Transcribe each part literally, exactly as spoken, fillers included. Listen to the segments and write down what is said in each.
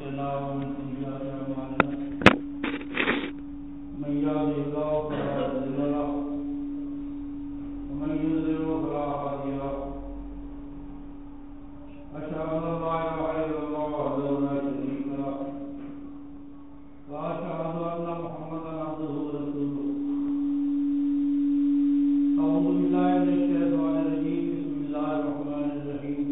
أنفسنا ومن سيئات أعمالنا من يهده الله فلا مضل له ومن يضلل فلا هادي له أشهد أن لا إله إلا الله وحده لا شريك له وأشهد أن محمدا عبده ورسوله أعوذ بالله من الشيطان الرجيم بسم الله الرحمن الرحيم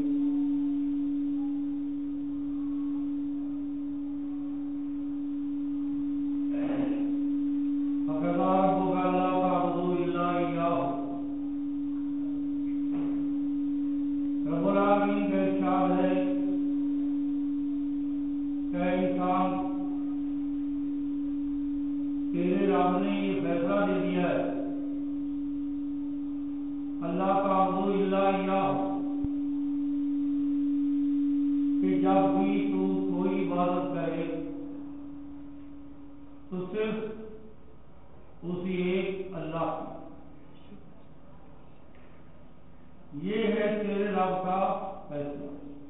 فقضى ربك ألا تعبدوا إلا إياه رب العالمین کا ارشاد ہے کہ انسان تیرے رب نے یہ فیصلہ دے دیا ہے اللہ تعبدوا الا اياه کہ جب بھی تو کوئی عبادت کرے تو صرف اسی ایک اللہ کی، یہ ہے تیرے رب کا فیصلہ۔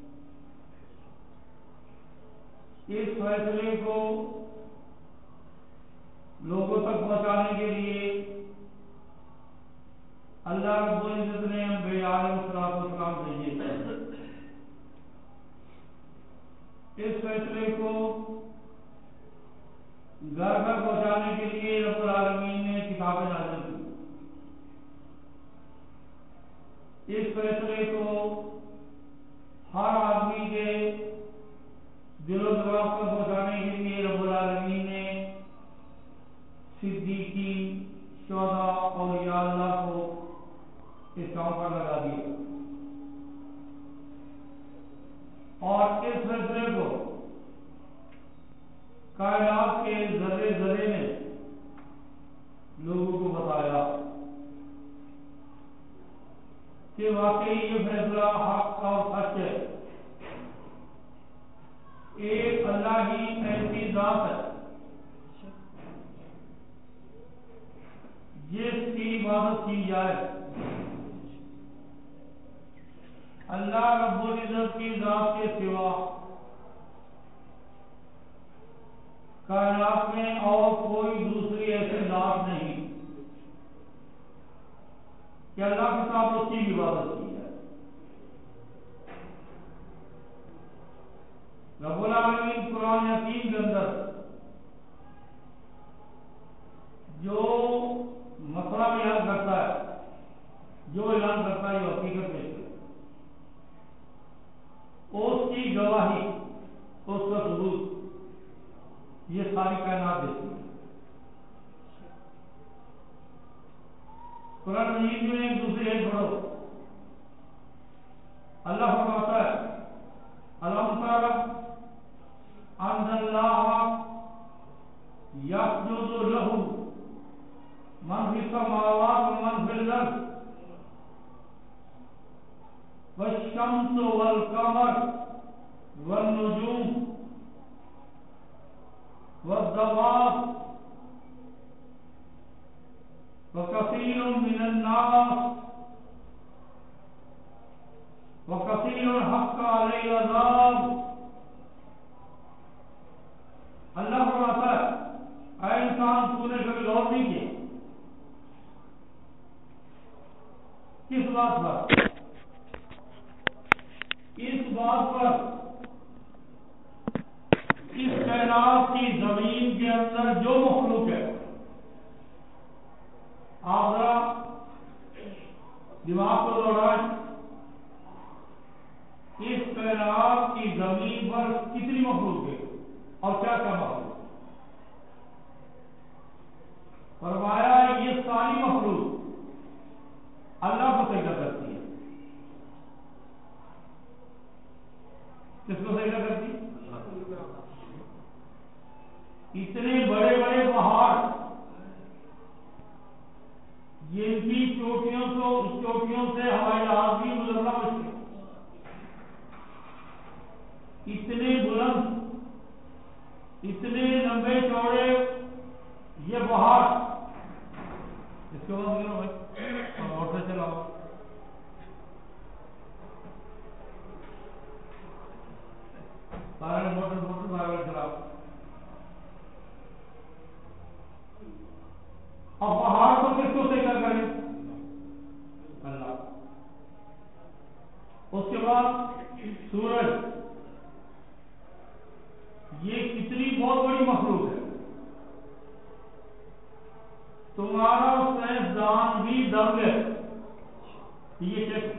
اس فیصلے کو لوگوں تک پہنچانے کے لیے اللہ رب العزت نے انبیاء علیہ السلام بھیجے۔ اس فیصلے کو گھر گھر پہنچانے کے لیے رب العالمین نے کتابیں نازل کی۔ اس فیصلے کو ہر آدمی کے دل و دماغ پر پہنچانے کے لیے رب العالمین نے صدیقین، شہداء، اولیاء اللہ کو اس کام پر لگا دیا، اور اس فیصلے کو کائنات کے ذرے ذرے نے لوگوں کو بتایا کہ واقعی یہ فیصلہ حق اور سچ ہے۔ ایک اللہ ہی ایسی ذات ہے جس کی عبادت کی جائے۔ اللہ رب العزت کی ذات کے سوا کائنات میں اور کوئی دوسری ایسی ذات نہیں کہ اللہ کے ساتھ اس کی عبادت کی جائے۔ رب العالمین قرآن حکیم کے اندر جو مسئلہ بیان کرتا ہے، جو اعلان کرتا ہے، جو حقیقت ہے، اس کی گواہی، اس کا ثبوت یہ ساری کائنات دیتی ہے۔ قرآن مجید میں ایک دوسرے ایک پڑھو، اللہ فرماتا ہے الم تر ان اللہ یسجد لہ من فی السماوات ومن فی الارض والشمس والقمر والنجوم والدواب وكثير من الناس وكثير حق عليه العذاب۔ اللہ فرماتا ہے اے انسان، تو نے کبھی غور نہیں کیا کس بات پر؟ اس بات پر اس کائنات کی زمین کے اندر جو مخلوق ہے، آپ ذرا دماغ کو دوڑائیں، اس کائنات کی زمین پر کتنی مخلوق ہے اور کیا کیا مخلوق؟ فرمایا یہ ساری مخلوق اللہ کو سجدہ کرتی ہے۔ کس کو سجدہ کرتی ہے؟ اتنے بڑے بڑے پہاڑ جن کی چوٹیوں کو چوٹیوں سے ہوائی جہاز بھی گزرنا مشکل، اتنے بلند، اتنے لمبے چوڑے یہ پہاڑ، اس کے بعد گرو بھائی اور موٹر چلاؤ، سارے موٹر موٹر یہ کتنی بہت بڑی مخلوق ہے. تمہارا سائنسدان بھی دنگ ہے. یہ چیک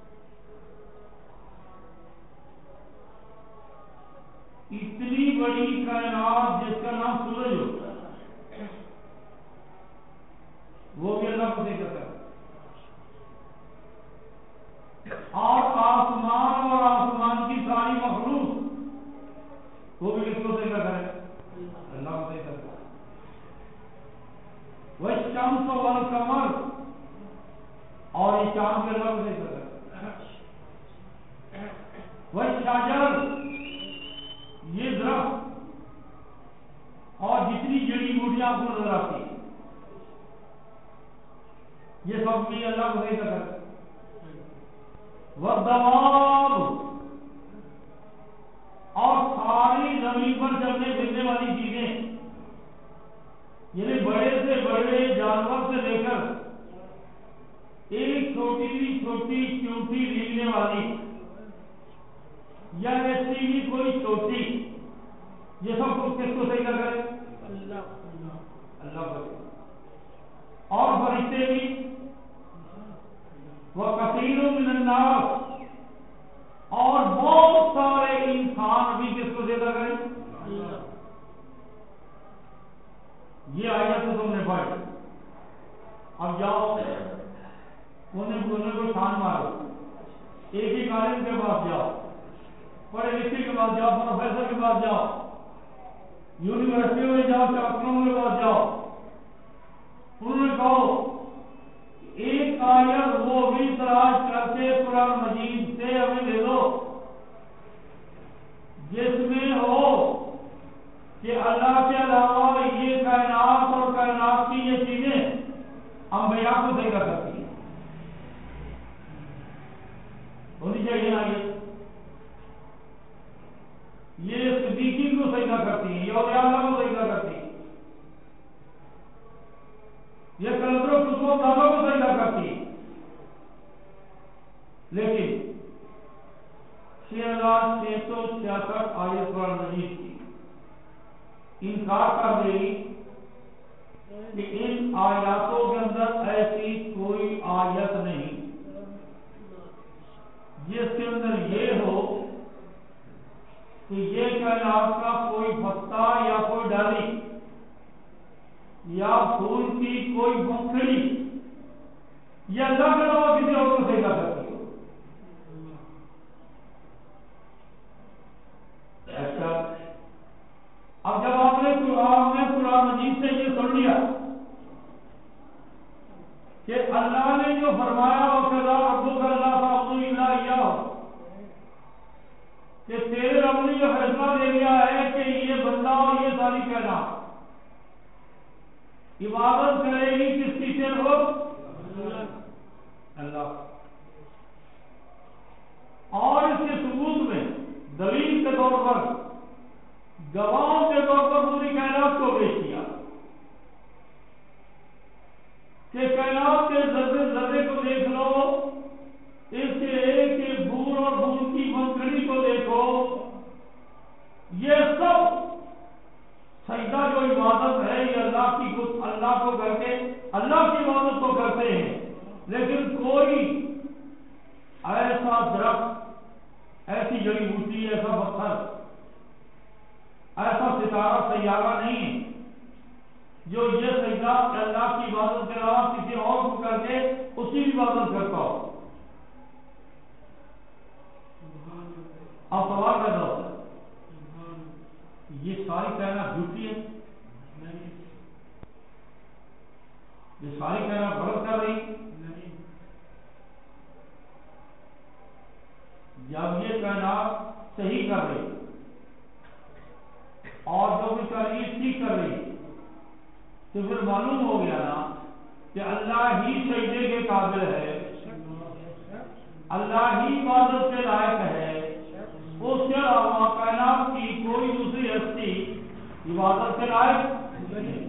اتنی بڑی کائنات جس کا نام سورج ہوتا ہے وہ بھی اللہ کو دیکھتا ہے. اور آسمان اور آسمان کی ساری مخلوق وہ بھی کس کو دیکھا کرے؟ اللہ کو دیکھتا ہے. والشمس والقمر اور یہ چاند کے اللہ کو دیکھتا ہے. والشجر یہ درخت اور جتنی جڑی بوٹیاں آپ کو نظر آتی ہیں یہ سب بھی اللہ کو دیکھتا ہے. والدواب اور ساری زمین پر چلنے پھرنے والی چیزیں یعنی بڑے سے بڑے جانور سے لے کر ایک چھوٹی سی چھوٹی چونٹی ریگنے والی یا ایسی بھی کوئی چھوٹی یہ سب کچھ کس کو صحیح کر رہے اللہ اللہ کو. اور فرشتے بھی وَكَثِيرٌ مِّنَ النَّاسِ اور بہت سارے انسان بھی کس کو دیکھا کریں؟ یہ آیت تو تم نے پڑھی. اب جاؤ انہیں بولنے کو چھان مارو. ایک ہی عالم کے پاس جاؤ, پڑھے لکھے کے پاس جاؤ, پروفیسر کے پاس جاؤ, یونیورسٹی میں جاؤ, ڈاکٹروں کے پاس جاؤ. انہوں نے کہو ایک آیت وہ بھی تلاش کر کے قرآن مجید سے ہمیں دے دو جس میں ہو کہ اللہ کے علاوہ یہ کائنات اور کائنات کی یہ چیزیں انبیاء کو دیکھا کرتی ہیں. ہونی چاہیے نا یہ یہ صدیقین کو سجدہ کرتی ہیں, یہ اولیاء اللہ کو سجدہ کرتی ہیں, یہ کلندروں خطبوں دانوں کو سجدہ کرتی ہیں. لیکن چھ ہزار چھ سو چھیاسٹھ آیت قرآن مجید کی انکار کر رہی کہ ان آیاتوں کے اندر ایسی کوئی آیت نہیں جس کے اندر یہ ہو کہ یہ کائنات کا کوئی پتا یا کوئی ڈالی یا پھول کی کوئی پنکھڑی یا اللہ کے علاوہ کسی اور کو دیکھا کرتی ہو. ایسا اب جب آپ نے قرآن میں قرآن مجید سے یہ سن لیا کہ اللہ نے جو فرمایا وہ کہ ربک اللہ تعبدوا الا اياه کہ تیرے رب نے جو فیصلہ دے دیا ہے کہ یہ بندہ اور یہ ساری کائنات عبادت کرے گی کس کی صرف اللہ. اور اس کے ثبوت میں دلیل کے طور پر گواہوں کے طور پر پوری کائنات کو پیش کیا کہ کائنات کے ذرے ذرے کو دیکھ لو, اس کے ایک ایک بھول اور بھول کی پنکھڑی کو دیکھو, یہ سب سجدہ جو عبادت ہے یہ اللہ کی اللہ کو کر کے اللہ کی عبادت کو کرتے ہیں. لیکن کوئی ایسا درخت, ایسی جڑی بوٹی, ایسا پتھر, ایسا ستارہ سیارہ نہیں ہے جو یہ سجدہ اللہ کی عبادت کے علاوہ کسی اور کو کر کے اسی کی عبادت کرتا ہو. اب سوال پیدا ہوتا ہے یہ ساری کائنات جھوٹی ہے, یہ ساری کائنات غلط کر رہی. جب یہ کائنات صحیح کر رہی اور جو بھی کر رہی ٹھیک کر رہی تو پھر معلوم ہو گیا نا کہ اللہ ہی سجدے کے قابل ہے, اللہ ہی عبادت کے لائق ہے, اس کے علاوہ کائنات کی کوئی دوسری ہستی عبادت کے لائق نہیں.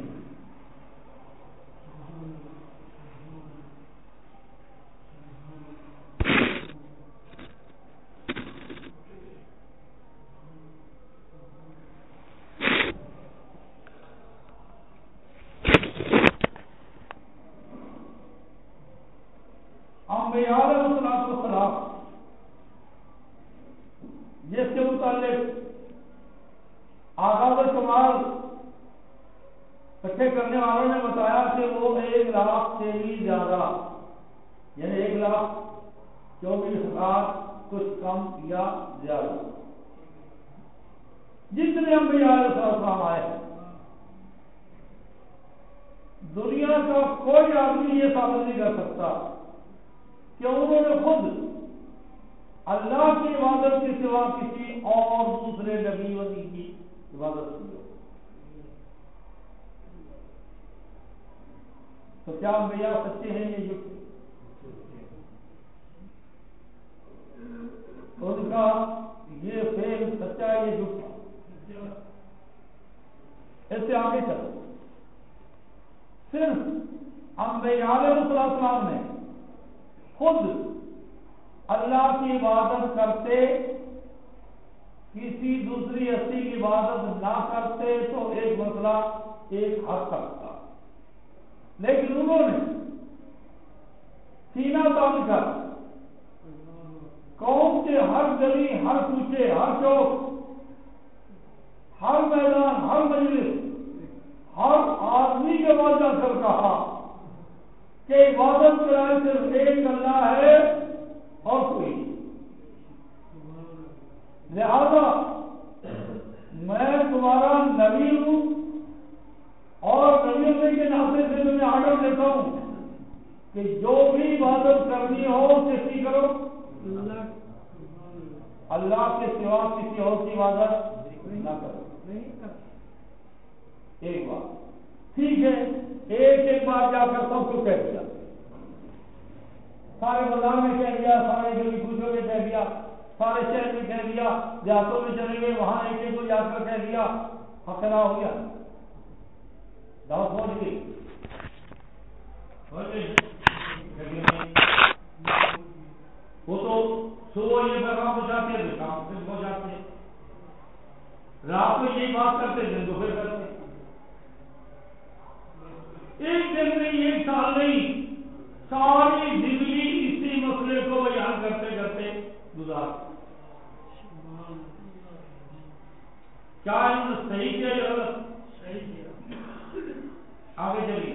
آغاز کمال اکٹھے کرنے والوں نے بتایا کہ وہ ایک لاکھ سے بھی زیادہ، یعنی ایک لاکھ چوبیس ہزار کچھ کم یا زیادہ جتنے انبیاء علیہ السلام آئے ہیں، دنیا کا کوئی آدمی یہ ثابت نہیں کر سکتا کہ انہوں نے خود اللہ کی عبادت کے سوا کسی اور دوسرے نبی ولی کی عبادت کی ہو۔ تو کیا انبیاء سچے ہیں یہ جھوٹے؟ ان کا یہ فعل سچا ہے یہ جھوٹا؟ اس سے آگے چلو، صرف انبیاء علیہ السلام نے خود اللہ کی عبادت کرتے، کسی دوسری ہستی کی عبادت نہ کرتے تو ایک مسئلہ ایک حد تک تھا، لیکن انہوں نے سینہ تان کر قوم کے ہر گلی، ہر کوچے، ہر چوک، ہر میدان، ہر مجلس، ہر آدمی کے بعد جا کر کہا کہ عبادت کرائے صرف ایک اللہ ہے اور کوئی، لہذا میں تمہارا نبی ہوں اور نبی ہونے کے ناطے سے میں آرڈر دیتا ہوں کہ جو بھی عبادت کرنی ہو کس کی کرو، اللہ کے سوا کسی اور کی عبادت نہ کرو۔ ایک بات ٹھیک ہے، ایک ایک بات جا کر سب کو کہہ دیا، سارے بازار میں کہہ دیا، سارے گلی کوچوں میں کہہ دیا، سارے شہر میں کہہ دیا، دیہاتوں میں چلے گئے وہاں ایک ایک کو جا کر کہہ دیا، حقنا ہو گیا، دعوت پہنچ گئی۔ وہ تو صبح یہ پیغام پہنچاتے تھے، شام سے پہنچاتے، رات کو یہی بات کرتے تھے، دوپہر کرتے، ایک دن نہیں، ایک سال نہیں، ساری زندگی اسی مسئلے کو بیان کرتے کرتے گزار۔ کیا انہوں نے صحیح کیا یا غلط؟ صحیح کیا۔ آگے چلیے،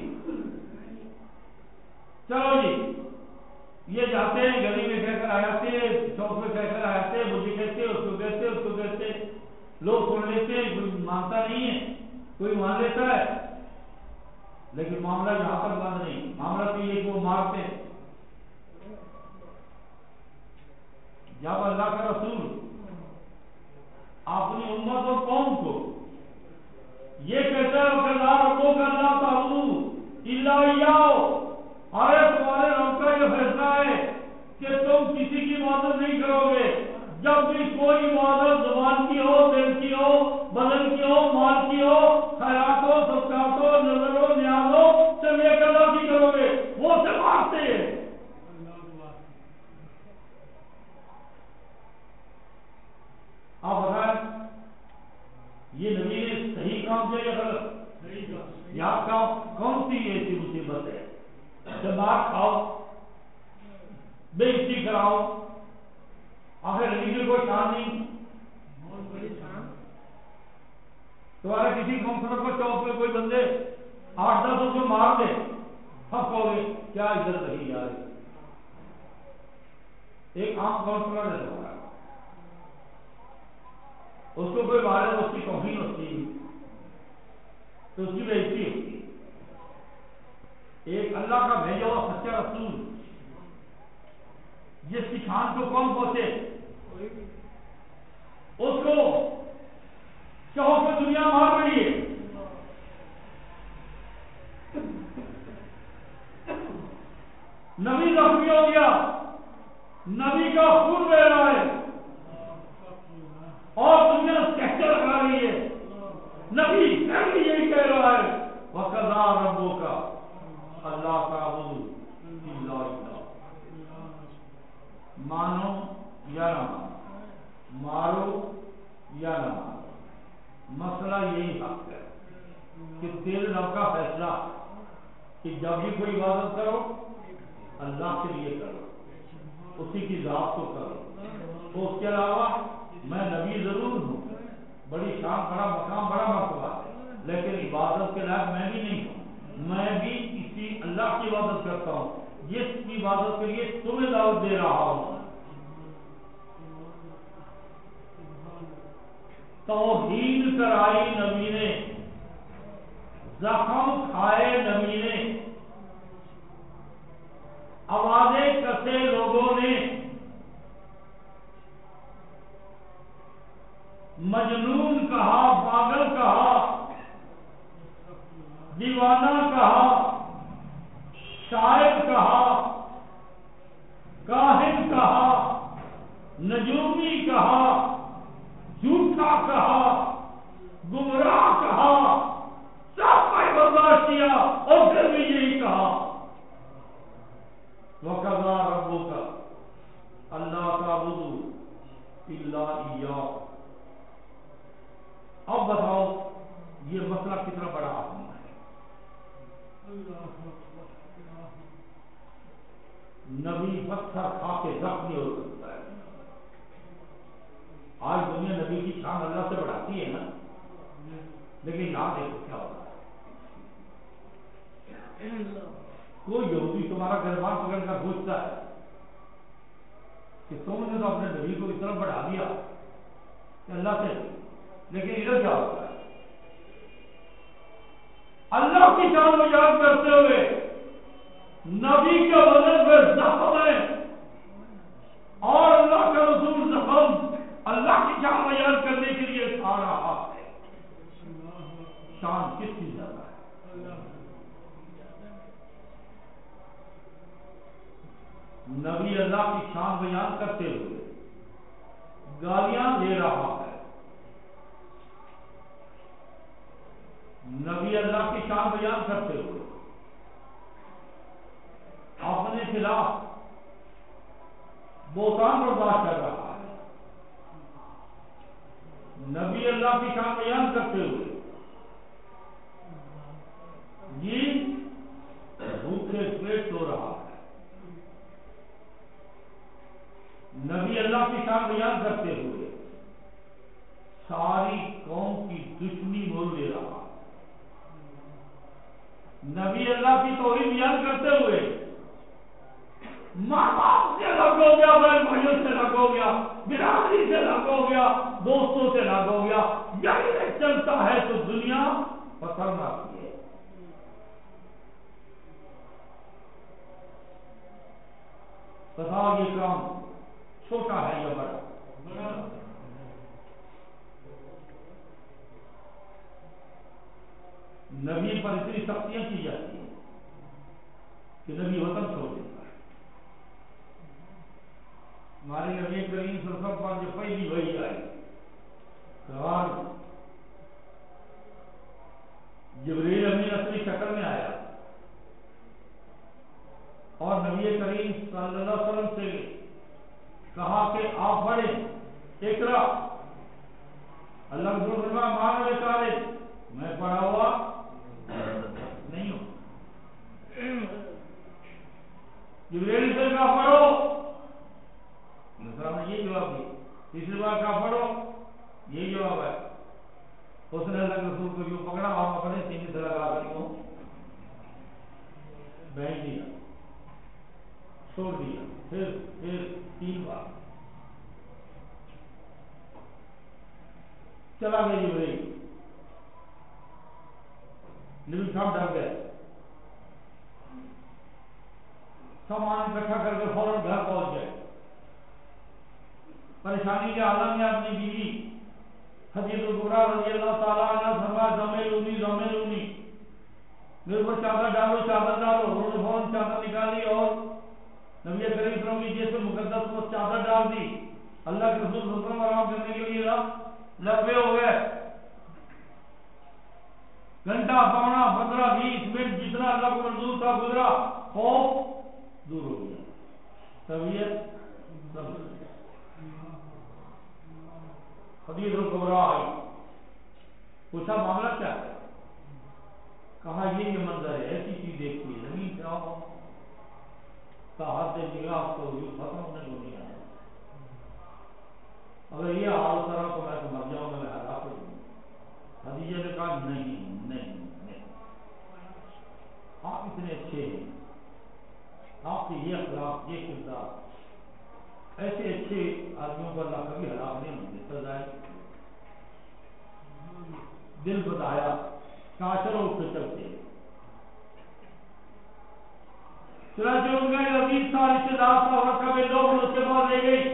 چلو جی، یہ جاتے ہیں گلی میں کہہ کر آتے، چوک میں کہہ کر آتے، مجھے کہتے، اس کو کہتے، اس کو کہتے، لوگ سن لیتے، کوئی مانتا نہیں ہے، کوئی مان لیتا ہے، لیکن معاملہ یہاں پر بند نہیں، معاملہ تو یہ کہ وہ مارتے ہیں۔ جب اللہ کا رسول اپنی امت اور قوم کو یہ کہتا ہے وَقَضَىٰ رَبُّكَ أَلَّا تَعْبُدُوا إِلَّا إِيَّاهُ، ارے تمہارے رب کا یہ فیصلہ ہے کہ تم کسی کی عبادت نہیں کرو گے، جب بھی کوئی عبادت زبان کی ہو، دل کی ہو، بدن کی ہو، مال کی ہو، خیرات ہو، صدقات ہو، نظر ہو، نیاز ہو، صرف ایک اللہ کی کرو گے، وہ سے مانتے ہیں۔ آپ بتائیں یہ نبی نے صحیح کام کیا یا غلط؟ یا کون سی ایسی مصیبت ہے دماغ کھاؤ، بے عزتی کراؤ، آخر نبی میں کوئی شان نہیں؟ تمہارے کسی کانفرنس کو چوک میں کوئی بندے آٹھ دس اس کو مار دے، سب کہو گے کیا عزت رہی یار، ایک عام کانفرنس ہے تمہارا، اس کو کوئی مارے تو اس کی توہین ہوتی ہے، تو اس کی بے عزتی ہوتی ہے۔ ایک اللہ کا بھیجا ہوا سچا رسول جس کی شان کو کون پہنچے، اس کو چہو پہ دنیا مار رہی ہے، نبی زخمی ہو گیا، نبی کا خون بہ رہا ہے اور دنیا کہتے لگا رہی ہے، نبی پھر بھی یہی کہہ رہا ہے وَقَضَىٰ رَبُّكَ اللہ تَعْبُدُوا إِلَّا إِيَّاهُ، مانو یا نہ مانو، مارو یا نہ مارو، مسئلہ یہی حق ہے کہ تیرے رب کا فیصلہ کہ جب بھی کوئی عبادت کرو اللہ کے لیے کرو، اسی کی ذات کو کرو، تو اس کے علاوہ میں نبی ضرور ہوں، بڑی شان، بڑا مقام، بڑا مرتبہ ہے، لیکن عبادت کے لائق میں بھی نہیں ہوں۔ میں بھی اسی اللہ کی عبادت کرتا ہوں جس کی عبادت کے لیے تمہیں دعوت دے رہا ہوں۔ توہین کرائی نبی نے، زخم کھائے نبی نے، آوازیں کسے لوگوں نے، مجنون کہا، پاگل کہا، دیوانہ کہا، شاعر کہا، کاہن کہا، نجومی کہا، جھوٹا کہا، گمراہ کہا، سب کو برداشت کیا اور پھر بھی یہی کہا وَقَضَىٰ رَبُّكَ أَلَّا تَعْبُدُوا إِلَّا إِيَّاهُ۔ اب بتاؤ یہ مسئلہ کتنا بڑا اہم ہے۔ نبی پتھر کھا کے زخمی ہو سکتا ہے۔ آج دنیا نبی کی شان اللہ سے بڑھاتی ہے نا، لیکن یہاں دیکھو کیا ہوتا ہے۔ کوئی یہودی تمہارا گربان پکڑ کر پوچھتا ہے کہ تم نے تو اپنے نبی کو اس طرح بڑھا دیا کہ اللہ سے، لیکن ادھر کیا ہوتا ہے؟ اللہ کی شان کو یاد کرتے ہوئے نبی کے بدن میں زخم ہے اور اللہ کا رسول زخم اللہ کی شان بیان کرنے کے لیے کھا رہا ہے۔ شان کس کی زیادہ ہے؟ نبی اللہ کی شان بیان کرتے ہوئے گالیاں دے رہا ہے، نبی اللہ کی شان بیان کرتے ہوئے اپنے خلاف بہتان برداشت کر رہا ہے، نبی اللہ کی شان بیان کرتے ہوئے جی بھوکے پیٹ سو رہا ہے، نبی اللہ کی شان بیان کرتے ہوئے ساری قوم کی دشمنی مول لے رہا ہے، نبی اللہ کی توحید بیان کرتے ہوئے ماں باپ سے الگ ہو گیا، بہن بھائیوں سے الگ ہو گیا، برادری سے الگ ہو گیا، دوستوں سے الگ ہو گیا، یہی چلتا ہے تو دنیا پتھر مارتی ہے۔ بتاؤ یہ کام چھوٹا ہے یا بڑا؟ نبی پر اتنی سختیاں کی جاتی ہیں کہ نبی وطن چھوڑ دیتا ہے۔ ہمارے نبی کریم صلی اللہ علیہ وسلم پر جو پہلی وحی آئی غار جبریل امین اصلی شکل میں آیا اور نبی کریم صلی اللہ علیہ وسلم سے کہا کہ آپ پڑھیں اقرا، اللہ کے رسول فرمایا مان لے سارے میں پڑھا ہوا نہیں ہوں۔ جبریل سے کہا پڑھو، نے یہ جواب دی، تیسری بار کہا پڑھو، یہ جواب ہے۔ اس نے اللہ کے رسول کو یوں پکڑا اور اپنے سینے سے لگا کر کو بہن دیا، چھوڑ دیا، پھر پھر تین بار چلا گیا جبریل، نبی صاحب ڈر گئے، سامان اکٹھا کر کے فوراً گھر پہنچ گئے، پریشانی کے عالم میں اپنی بیوی حدیث الکبریٰ رضی اللہ تعالیٰ عنہ فرمایا زمیلونی زمیلونی، میرے اوپر چادر ڈالو چادر ڈالو، انہوں نے فوراً چادر نکالی اور نبی کریم صلی اللہ علیہ وسلم کی جیسے مقدس کو چادر ڈال دی، اللہ کے رسول صلی اللہ علیہ وسلم آرام کرنے کے لیے لبے ہو گئے، گھنٹہ پونا پندرہ بیس منٹ جتنا اللہ کو منظور تھا گزرا، خوف دور ہو گیا، طبیعت حدیث الکبریٰ آئی، پوچھا معاملہ کیا ہے؟ کہا یہ یہ منظر ہے، ایسی چیز دیکھتی ہے، زمین سے آؤ کہا حد نگاہ کو یوں ختم نہیں ہونی ہے، اگر یہ حال کرا تو میں تو مر جاؤں گا، میں ہلاک ہو جاؤں گا۔ خدیجہ نے کہا نہیں نہیں نہیں، آپ اتنے اچھے ہیں، آپ کے یہ اخلاق، یہ کردار، ایسے اچھے آدمیوں کو اللہ کبھی ہلاک نہیں ہونے دیتا جائے۔ دل بتایا کاشر اور فکر سے چنانچہ ان کا ایک عزیز تھا، رشتے دار تھا، رکھا میں لوگ اس کے پاس لے گئی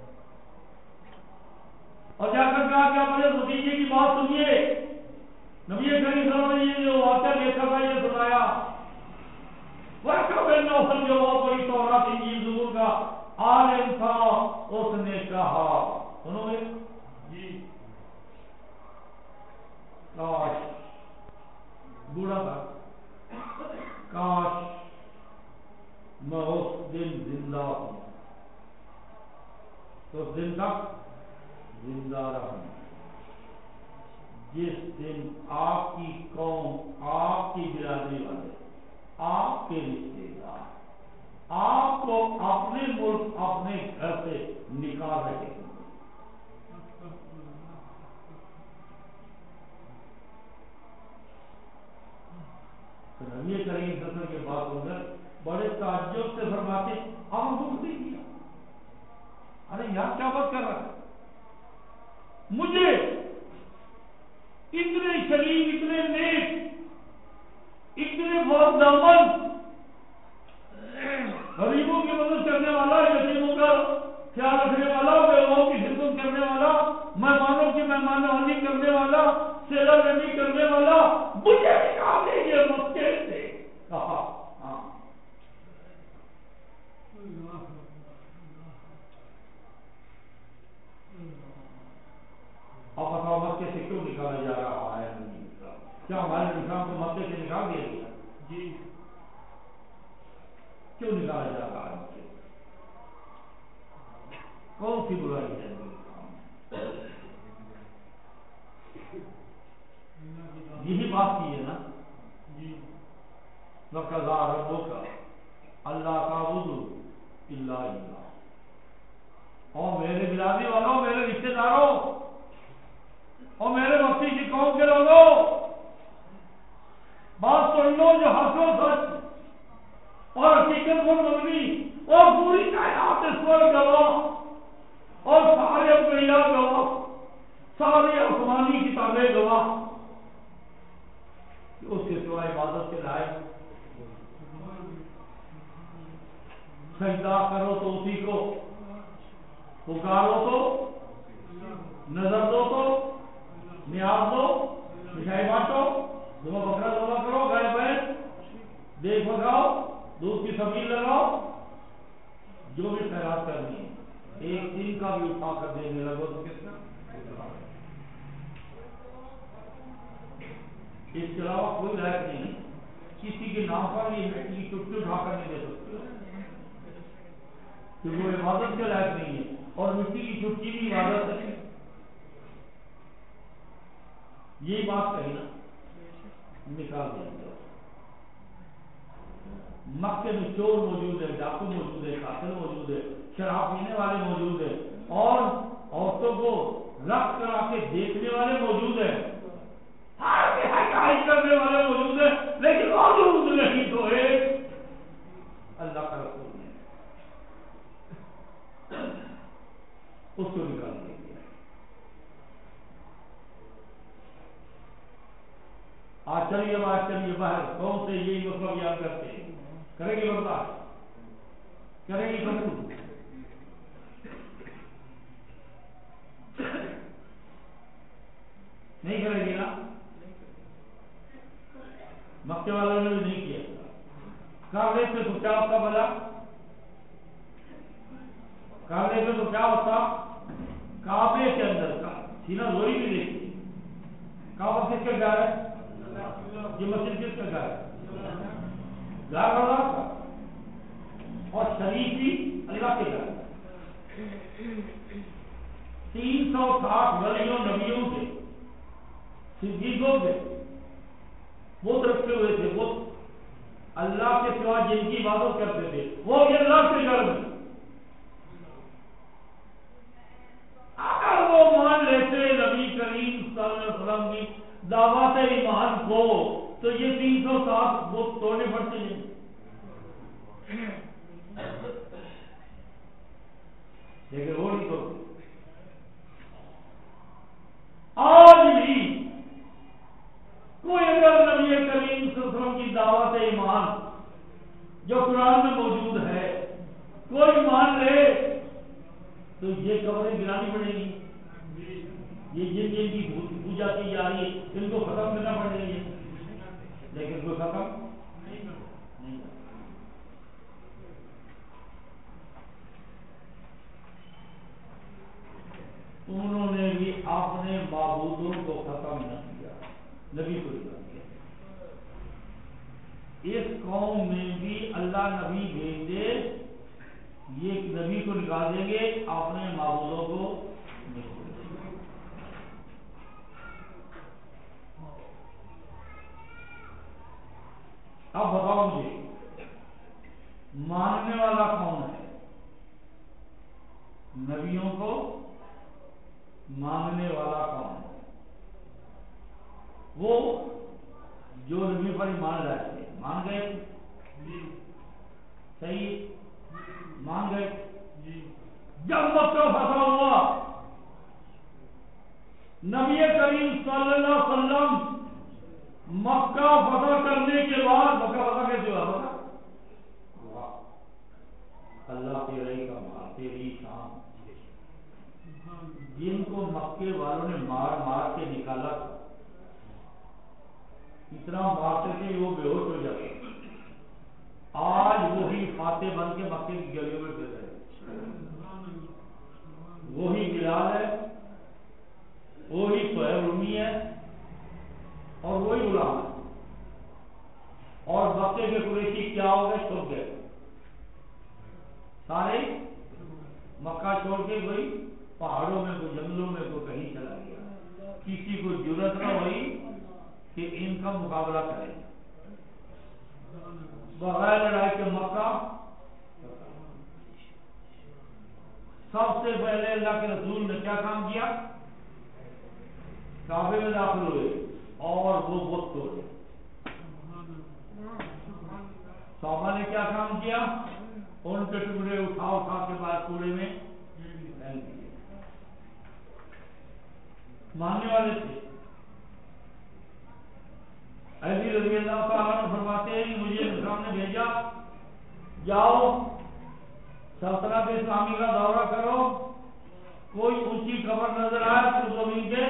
اور جا کر کہا کہ اپنے بھتیجے کی بات سنیے، نبی کریم صلی اللہ علیہ وسلم نے یہ جو واقعہ دیکھا تھا یہ سنایا۔ ورقہ بن نوفل جو بہت بڑی تورات انجیل زبور کا عالم تھا، اس نے کہا سنو گے جی، کاش بوڑھا تھا، کاش میں اس دن زندہ ہوں، تو اس دن تک زندہ رہوں جس دن آپ کی قوم، آپ کی برادری والے، آپ کے رشتے دار آپ کو اپنے ملک، اپنے گھر سے نکال رہے ہیں۔ تو نبی کریم صلی اللہ علیہ وسلم کے بات ہو کر بڑے تعجب سے فرماتے آپ ہم کو نہیں کیا، ارے یار کیا بات کر رہا ہے، مجھے اتنے شریف، اتنے نیک، اتنے بہت دامن، غریبوں کی مدد کرنے والا، یتیموں کا خیال رکھنے والا، بیووں کی خدمت کرنے والا، مہمانوں کی مہمانوانی کرنے والا، سیلا رمی کرنے والا، مجھے نکال دیجیے مکے سے، کہا ہاں اب بتاؤ مکے سے کیوں نکالا جا رہا ہے؟ کیا ہمارے نظام کو مکے سے نکال دیا گیا؟ جی کیوں نکالا جا رہا ہے مکے سے؟ کون سی برائی ہے؟ یہی بات کی ہے نا جی، وَقَضَىٰ رَبُّكَ أَلَّا تَعْبُدُوا إِلَّا إِيَّاهُ۔ اور میرے برادری والوں، میرے رشتے داروں اور میرے مکی کی قوم کے لوگوں، بات سن لو جو حق و سچ اور حقیقت کو مبنی اور پوری کائنات اس پر گواہ اور سارے انبیاء گواہ، ساری آسمانی کتابیں گواہ کہ اس کے سوا عبادت کے لائق سجدہ کرو تو اسی کو، پکارو تو، نظر دو تو، نیاز دو، مٹھائی بانٹو، دو بکرا دوا کرو، گائے بھینس دیکھ بگاؤ، دودھ کی سبیل لگاؤ، جو بھی خیرات کرنی ہے ایک دن کا بھی اٹھا کر دینے لگو تو کس کا؟ اس کے علاوہ کوئی لائق نہیں ہے، کسی کے نام پر یہ مٹی کی چٹکی اٹھا کر نہیں دے سکتے کیونکہ وہ عبادت کے لائق نہیں ہے، اور مٹی کی چٹکی بھی عبادت ہے۔ یہی بات کہی نا، نکال دیا مکے میں چور موجود ہے، ڈاکو موجود ہے، قاتل موجود ہے، شراب پینے والے موجود ہیں، اور عورتوں کو رقص کرا کے دیکھنے والے موجود ہیں، ہر حکائی کرنے والے موجود ہیں، لیکن موجود نہیں تو ایک اللہ کا رسول ہے، اس کو نکال دیا۔ آج چلیے آج چلیے باہر کون سے یہی مطلب یاد کرتے ہیں، کرے گی برداشت، کرے گی قبول؟ نہیں کرے گی نا؟ مکے والوں نے بھی نہیں کیا، کر لیتے تو کیا ہوتا بھلا؟ کر لیتے تو کیا ہوتا؟ کعبے کے اندر کا سینہ زوری بھی دیکھتی، کعبہ کس کے گھر ہے؟ یہ مسجد کس کا گھر ہے؟ گھر اللہ کا، اور شریف بھی اللہ کے گھر۔ تین سو ساٹھ ولیوں نبیوں سے، صدیقوں سے بت رکھے ہوئے تھے، بت اللہ کے سوا جن کی عبادت کرتے تھے، وہ بھی اللہ کے گھر میں۔ آقا دعوت ایمان کو تو یہ تین سو سات وہ توڑنے پڑتے ہیں. لیکن وہ نہیں توڑتے. آج بھی کوئی اگر نبی کریم صلی اللہ علیہ وسلم کی دعوت ایمان جو قرآن میں موجود ہے کوئی مان لے تو یہ قبریں گرانی پڑے گی. یہ جن جن کی پوجا کی جا رہی ہے ان کو ختم کرنا پڑے گی. لیکن کوئی ختم نہیں. انہوں نے بھی اپنے معبودوں کو ختم نہ کیا, نبی کو نکال دیا. اس قوم میں بھی اللہ نبی بھیج دے, یہ نبی کو نکال دیں گے, اپنے معبودوں کو نہیں. اب بتاؤ مجھے ماننے والا کون ہے؟ نبیوں کو ماننے والا کون ہے؟ وہ جو نبی پر ایمان لائے تھے. مان گئے؟ صحیح مان گئے. جب مکہ فتح ہوا نبی کریم صلی اللہ علیہ وسلم مکہ فتح کرنے کے بعد, مکہ فتح کیسے ہوا پتا؟ اللہ تیرے کا مار, تیری شان. جن کو مکے والوں نے مار مار کے نکالا اتنا مارتے تھے وہ بے ہوش ہو جاتے, آج وہی فاتح بن کے مکے کی گلیوں میں پھر رہے. وہی بلال ہے, وہی سہیب رومی ہے, اور وہی غلام ہے. اور مکے کے قریشی کیا ہو گئے؟ چھپ گئے سارے. مکہ چھوڑ کے کوئی پہاڑوں میں, کوئی جنگلوں میں, کوئی کہیں چلا گیا. کسی کو ضرورت نہ ہوئی کہ ان کا مقابلہ کریں. بغیر لڑائی کے مکہ سب سے پہلے اللہ کے رسول نے کیا کام کیا؟ کعبے میں داخل ہوئے اور وہ بت توڑے. صحابہ نے کیا کام کیا؟ ان کے ٹکڑے اٹھا اٹھا کے بعد کوڑے میں ڈال دیے. ماننے والے تھے. علی رضی اللہ تعالیٰ عنہ فرماتے ہیں کہ مجھے اسلام نے بھیجا, جاؤ سلطنت اسلامی کا دورہ کرو, کوئی اونچی قبر نظر آئے تو زمین کے,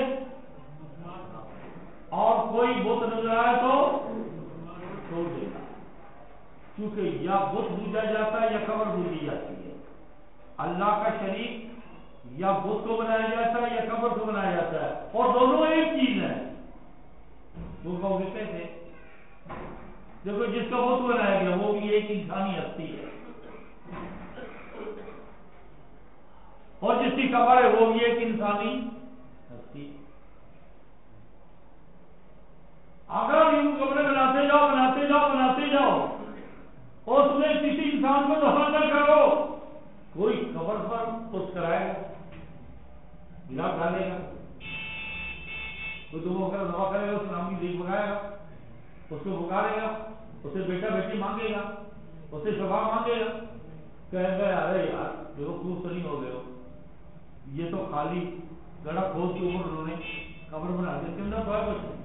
اور کوئی بت نظر آئے تو چھوڑ دینا. کیونکہ یا بت پوجا جاتا ہے یا قبر پوجی جاتی ہے. اللہ کا شریک یا بت کو بنایا جاتا ہے یا قبر کو بنایا جاتا ہے, اور دونوں ایک چیز ہے. وہ کہو گے کیسے؟ دیکھو جس کا بت بنایا گیا وہ بھی ایک انسانی ہستی ہے, اور جس کی قبر ہے وہ بھی ایک انسانی ہستی. اگر یوں قبریں بناتے جاؤ بناتے جاؤ بناتے جاؤ اور اس میں کسی انسان کو دفن نہ کرو, کوئی قبر پر کچھ کرائے گا, گرا ڈالے گا, کوئی دعا کر دعا کرے گا, اس نام کی دیکھ بگائے گا, اس کو پکارے گا, اسے بیٹا بیٹی مانگے گا, اسے شفا مانگے گا, کہے گا ارے یار دیکھو خوب تو نہیں ہو گئے ہو, یہ تو خالی گڑا کھود کے اوپر انہوں نے قبر بنا دی, کے اندر تو ہے کچھ.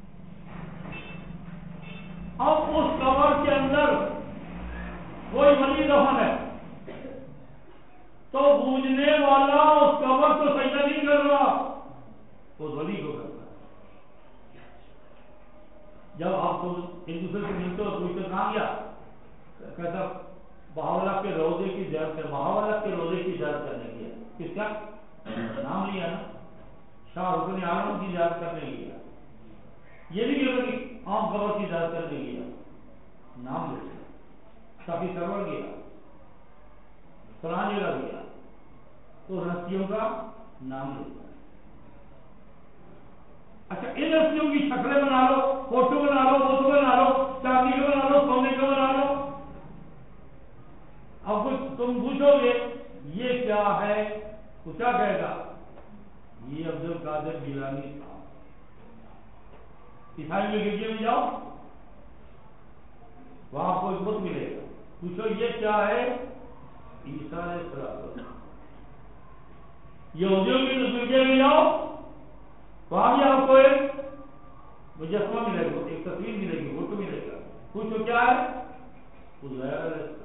اب اس قبر کے اندر کوئی ولی دفن ہے تو پوجنے والا اس قبر کو سجدہ نہیں کر رہا, اس ولی کو کرتا ہے. جب آپ کو ایک دوسرے سے ملتے ہو کوئی سے کہاں گیا, کہتا بہاولہ کے روزے کی زیارت کر, بہاولہ کے روزے کی زیارت کرنے گیا. کس کا نام لیا نا, شاہ رکن عالم کی زیارت کرنے گیا. یہ نہیں کہتا کہ عام قبر کی زیارت کرنے گیا, نام لے کافی سرور گیا, فلاں جگہ گیا, تو ہستیوں کا نام لیتا ہے. اچھا ان ہستیوں کی شکلیں بنا لو, فوٹو بنا لو, فوٹو بنا لو, چاندی کا بنا لو, سونے کا بنا لو. اب کچھ تم پوچھو گے یہ کیا ہے, تو کیا کہے گا, یہ عبد القادر جیلانی تھا. عیسائی میں گرجے میں جاؤ وہاں آپ کو ایک بت ملے گا, پوچھو یہ کیا ہے, عیسیٰ علیہ السلام. یہودیوں کی گرجے میں جاؤ وہاں بھی آپ کو ایک مجسمہ ملے گا, ایک تصویر ملے گی, فوٹو ملے گا, پوچھو کیا ہے, عزیر علیہ السلام.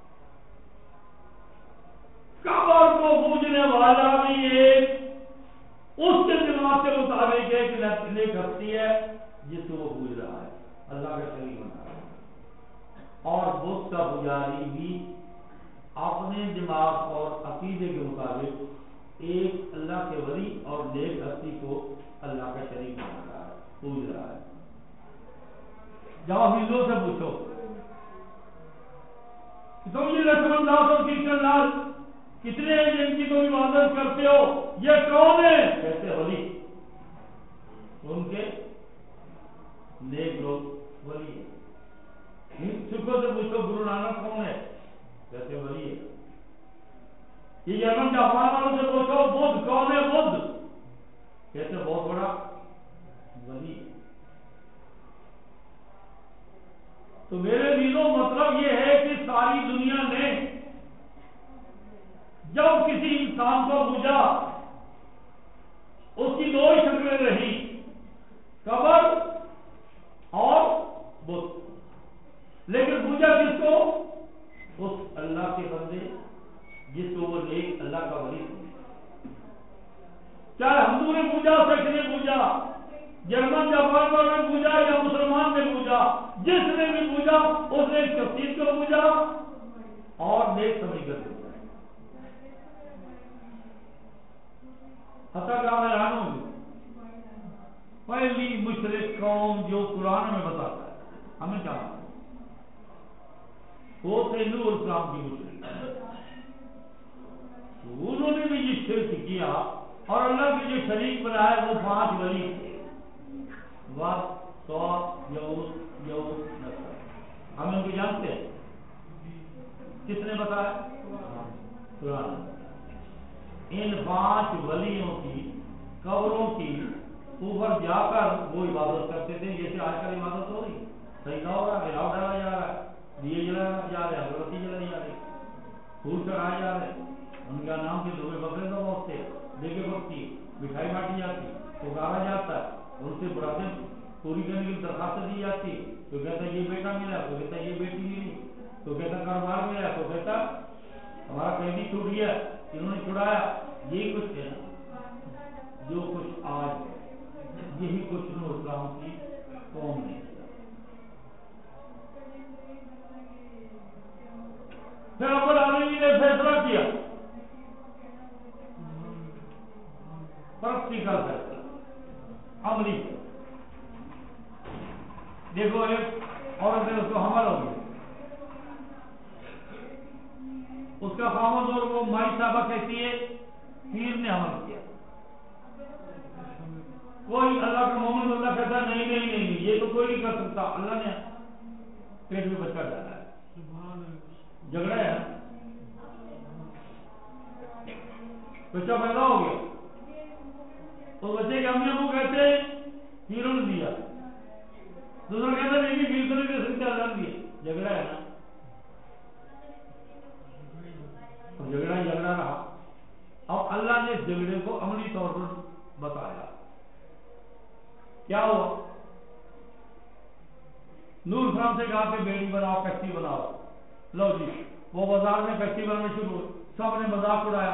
قبر کو پوجنے والا بھی ایک اس کے دماغ کے مطابق ایک نیک ہستی ہے جس کو وہ پوج رہا ہے, اللہ کا شریک بنا رہا ہے. اور بت کا پجاری بھی اپنے دماغ اور عقیدے کے مطابق ایک اللہ کے ولی اور نیک ہستی کو اللہ کا شریک بنا رہا ہے, پوج رہا ہے. جاؤ ہندوؤں سے پوچھو تم یہ لکشمن داس اور کرشن لال کتنے ہیں جن کی تم عبادت کرتے ہو, یہ کون ہے, کیسے ولی, ان کے نیک لوگ ولی ہے. سکھوں سے پوچھو گرو نانک کون ہے, کیسے ولی ہے. یہ یمن جاپان والوں سے پوچھو بدھ کون ہے, بدھ کیسے بہت بڑا ولی ہے. تو میرے دینوں مطلب یہ ہے کہ ساری دنیا نے جب کسی انسان کو پوجا اس کی دو ہی شکلیں رہی, قبر اور بت, لیکن پوجا کس کو, اس اللہ کے بندے جس کو وہ نیک اللہ کا ولی سمجھے. چاہے ہندو نے پوجا, سکھ نے پوجا, جرمن جاپان والوں نے پوجا یا مسلمان نے پوجا, جس نے بھی پوجا اس نے ایک تفصیل کو پوجا اور نیک سمجھ کر پوجا. حتیٰ کہ میں حیران ہوں, پہلی مشرک قوم جو قرآن میں بتاتا ہے ہمیں کیا وہ تھے نوح علیہ السلام کی مشرک. انہوں نے بھی یہ شرک کیا اور اللہ کے جو شریک بنائے وہ پانچ ولی تھے, وقت سو یعوق یعوق نصر. ہم ان کو جانتے ہیں, کس نے بتایا, قرآن. ان پانچ ولیوں کی قبروں کی اوپر جا کر وہ عبادت کرتے تھے جیسے آج کل عبادت ہو رہی, سجدہ ہو رہا ہے, راؤ ڈالا جا رہا ہے, دیے جلایا جا رہے ہیں, اگربتی جلائی جا رہی, پھول چڑھائے جا رہے ہیں. ان کا نام کے دھوبے بکرے تو بہت تھے, دیکھے بکتی مٹھائی بانٹی جاتی, پکارا جاتا ہے, ان سے برادری پوری کرنے کی درخواست دی جاتی. تو کہتا ہے یہ بیٹا ملا, تو کہتا ہے یہ بیٹی ملی, تو کہتا کاروبار ملا, تو کہتا ہمارا قیدی چھوٹ گیا, انہوں نے چھڑایا. یہی کچھ ہے جو کچھ آج یہی کچھ نوح اسلام کی قوم نے. پھر رب العالمین نے فیصلہ کیا, پریکٹیکل فیصلہ, عملی. دیکھو ایک عورت نے اس کو حمل ہو گیا, اس کا خامد اور وہ مائی صاحبہ کہتی ہے پیر نے حمل کیا. کوئی اللہ کا مومن اللہ کہتا ہے نہیں نہیں نہیں یہ تو کوئی نہیں کر سکتا, اللہ نے پیٹ میں بچہ ڈالا ہے. جھگڑا ہے, بچہ پیدا ہو گیا, اور بچے کے امی ابو کہتے ہیں پیروں نے دیا, دوسرا کہتا ہے نہیں پیر تو نہیں دے سکتے, اللہ نے دیا. جھگڑا ہے نا, جھگڑا جھگڑا رہا. اب اللہ نے اس جھگڑے کو عملی طور پر بتایا. کیا ہوا, نور اسلام سے کہا کہ بیڑی بناؤ, کشتی بناؤ. لو جی وہ بازار میں کشتی بنانا شروع ہوئی, سب نے مذاق اڑایا,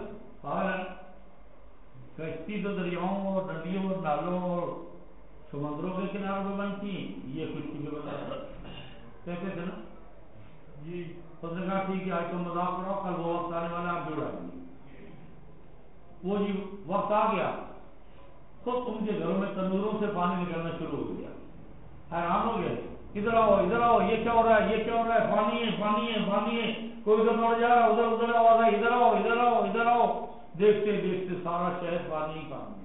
کشتی تو دریاؤں اور ندیوں اور نالوں اور سمندروں کے کناروں پہ بنتی, یہ کشتی پہ بتا کہتے تھے نا جی. اس نے کہا ٹھیک ہے آج تم مذاق اڑاؤ, کل وہ وقت آنے والا آپ جڑائیں گے. وہ جی وقت آ گیا تو ان کے گھروں میں تندوروں سے پانی نکلنا شروع ہو گیا. حیران ہو گیا, ادھر آؤ ادھر آؤ, یہ کیا ہو رہا ہے, یہ کیا ہو رہا ہے, پانی ہے پانی ہے پانی ہے. کوئی ادھر دوڑ جا رہا ہے, ادھر ادھر آواز ہے, ادھر آؤ ادھر آؤ ادھر آؤ. دیکھتے دیکھتے سارا شہر پانی ہی پانی.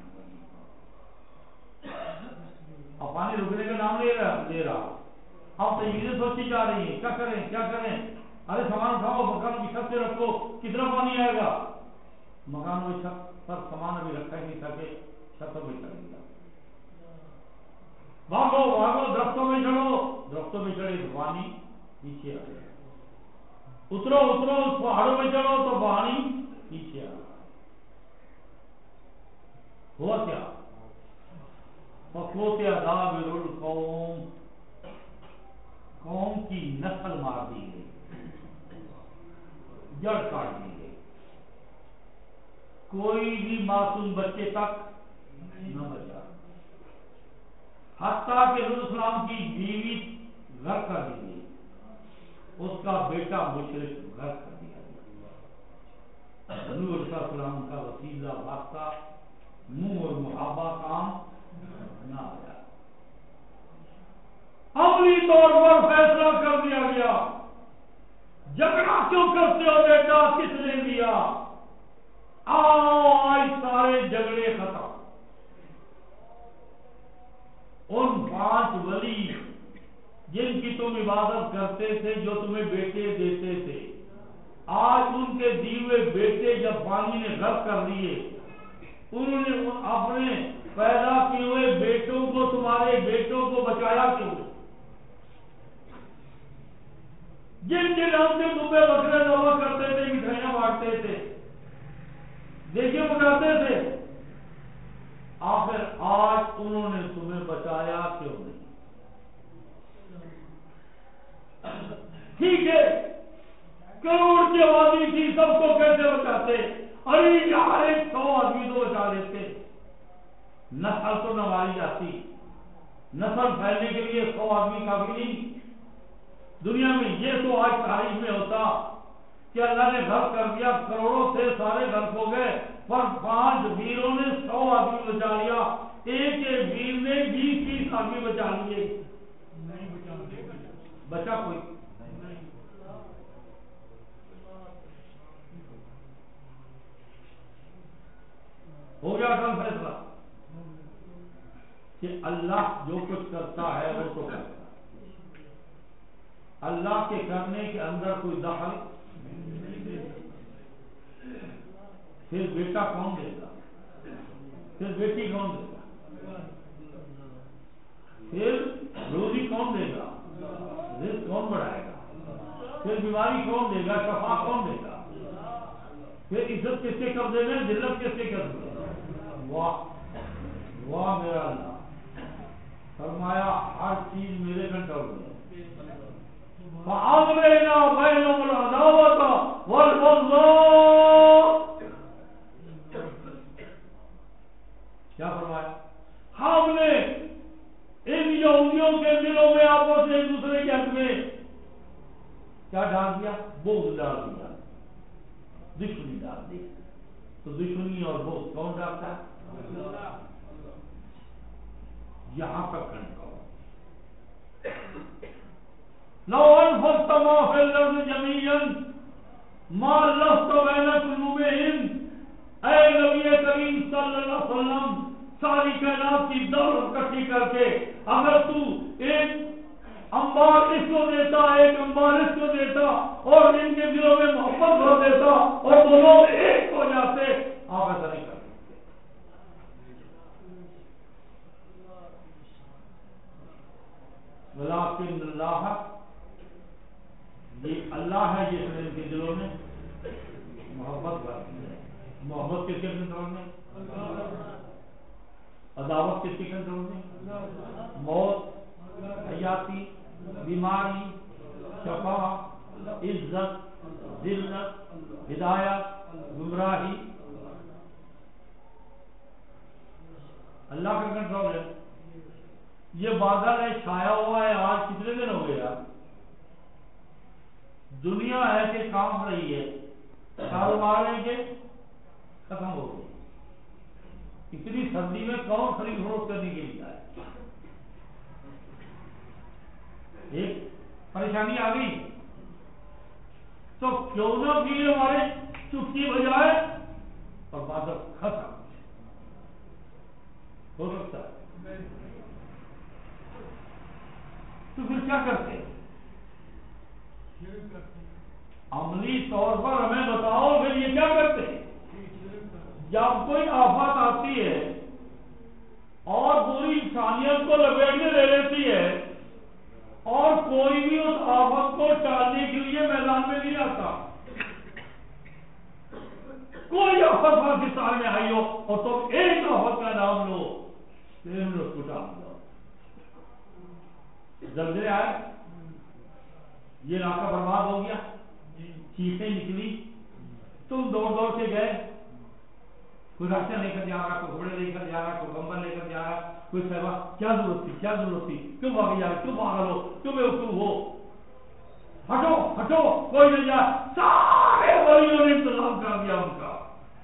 اب پانی رکنے کا نام لے رہا لے رہا اب تجویزیں سوچی جا رہی ہیں, کیا کریں کیا کریں. ارے سامان اٹھاؤ, مکان کی چھت سے رکھو, کتنا پانی آئے گا. مکان میں چھت پر سامان ابھی رکھا ہی نہیں تھا کہ چھت پر بھی چلے گا. درختوں میں چڑھے تو پانی پیچھے آ گیا، اترو اترو اس پہاڑوں میں چڑھو تو پانی پیچھے آ گیا. ہوا کیا؟ فقوت عذاب القوم، قوم کی نسل مار دی گئی، جڑ کاٹ دی گئی، کوئی بھی معصوم بچے تک نہ بچا، حتیٰ کہ حضور اسلام کی بیوی غرق کر دی گئی، اس کا بیٹا مشرک غرق کر دیا گیا. حضور علیہ السلام کا وسیلہ واسطہ منہ اور محابہ کام نہ آیا. عملی طور پر فیصلہ کر دیا گیا، جھگڑا کیوں کرتے ہو بیٹا، کس نے دیا؟ آؤ آج سارے جھگڑے ختم. ان پانچ ولی جن کی تم عبادت کرتے تھے، جو تمہیں بیٹے دیتے تھے، آج ان کے دیوے بیٹے جب پانی نے غرق کر دیے، انہوں نے اپنے پیدا کیے ہوئے بیٹوں کو، تمہارے بیٹوں کو بچایا کیوں؟ جن کے نام سے تمہیں بکرے ذبح کرتے تھے، مٹھائیاں بانٹتے تھے، دیکھیے بتاتے تھے، آخر آج انہوں نے تمہیں بچایا کیوں نہیں؟ ٹھیک ہے، کروڑ کی آبادی تھی، سب کو کیسے بچاتے؟ ارے یار ایک سو آدمی تو بچا لیتے، نسل تو نہ ماری جاتی، نسل پھیلنے کے لیے سو آدمی کافی نہیں. دنیا میں یہ تو آج تاریخ میں ہوتا کہ اللہ نے غرق کر دیا، کروڑوں سے سارے غرق ہو گئے، پر پانچ ویروں نے سو آدمی بچا لیا، ایک ایک ویر نے بیس بیس آدمی بچا لیے. بچا کوئی؟ ہو گیا کل فیصلہ کہ اللہ جو کچھ کرتا ہے وہ تو کرتا ہے، اللہ کے کرنے کے اندر کوئی دخل. پھر بیٹا کون دے گا؟ پھر بیٹی کون دے گا؟ پھر روزی کون دے گا؟ رزق کون بڑھائے گا؟ پھر بیماری کون دے گا؟ شفا کون دے گا؟ پھر عزت کس کے قبضے میں، ذلت کس کے قبضے میں؟ واہ واہ میرا اللہ، فرمایا ہر چیز میرے کنٹرول میں. فَأَغْرَيْنَا بَيْنَهُمُ الْعَدَاوَةَ وَالْبَغْضَاءَ. کیا فرمایا؟ ہم نے ان یہودیوں کے دلوں میں آپس ایک دوسرے کے حق میں کیا ڈال دیا؟ بغض ڈال دیا، دشمنی ڈال دی. تو دشمنی اور بغض کون ڈالتا ہے؟ یہاں تک کنٹرول. لو انفقت ما في الارض جميعا ما الفت بين قلوبهم. اے نبی کریم صلی اللہ علیہ وسلم، ساری کائنات کی دولت اکٹھی کر کے اگر تو ایک انبار اس کو دیتا، ایک انبار اس کو دیتا، اور ان کے دلوں میں محبت بھر دیتا اور دونوں ایک ہو جاتے، آپ ایسا نہیں کرتے. ولیکن اللہ، یہ اللہ ہے جس نے ان کے دلوں میں محبت بھر دی ہے. محبت کس کے کنٹرول میں؟ عداوت کس کے کنٹرول میں؟ موت، حیاتی، بیماری، شفا، عزت، ذلت، ہدایت، گمراہی، اللہ کا کنٹرول ہے. یہ بادل ہے، چھایا ہوا ہے، آج کتنے دن ہو گیا؟ دنیا ہے کہ کام رہی ہے، کاروبار ہے کہ ختم ہو گئی. اتنی سردی میں کون خرید فروخت کرنے کے لیے آئے؟ ایک پریشانی آ گئی تو کیوں نہ بھی ہمارے چپکی بجائے اور بادل ختم ہو سکتا ہے. تو پھر کیا کرتے؟ عملی طور پر ہمیں بتاؤ پھر یہ کیا کرتے؟ جب کوئی آفت آتی ہے اور پوری انسانیت کو لپیٹ میں لے لیتی ہے اور کوئی بھی اس آفت کو ٹالنے کے لیے میدان میں نہیں آتا. کوئی آفت پاکستان میں آئی ہو اور تم ایک آفت کا نام لو اس کو ٹال دو. زلزلے آئے, یہ علاقہ برباد ہو گیا, چیخیں نکلی, تم دوڑ دوڑ کے گئے, کوئی راشن لے کر جا رہا, کوئی گھوڑے لے کر جا رہا, کوئی کمبل لے کر جا رہا, کوئی سیوا. کیا ضرورت تھی, کیا ضرورت تھی, کیوں بھاگے جا رہے, کیوں پاگل ہو, کیوں بے وقوف ہو, ہٹو ہٹو, کوئی نہیں جا. سارے ولیوں نے انتظام کر دیا ان کا.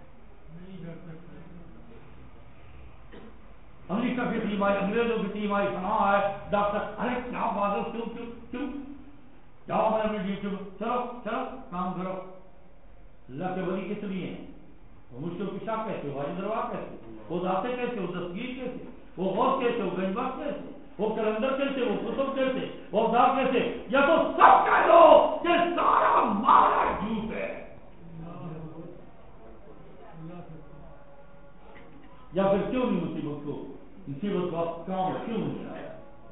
امریکہ کی ٹیم آئی, انگریزوں کی ٹیم آئی, فلاں آئے, ڈاکٹر, ارے کیا بات ہے, کیوں کیوں کیوں جاؤ میں اپنی ڈیوٹی میں, چلو چلو کام کرو. اللہ کے ولی کس لیے ہیں؟ وہ مشکل کشا کیسے, وہ واجد روا کیسے, وہ داتے کیسے, وہ دستگیر کیسے, وہ غوث کیسے, وہ گنجبخش کیسے, وہ کلندر کیسے, وہ کتب کیسے, وہ ابدار کیسے. یا تو سب کہہ دو کہ سارا مانا جھوٹ ہے, یا پھر کیوں نہیں مصیبت کو مصیبت کو آپ کام کیوں نہیں آیا؟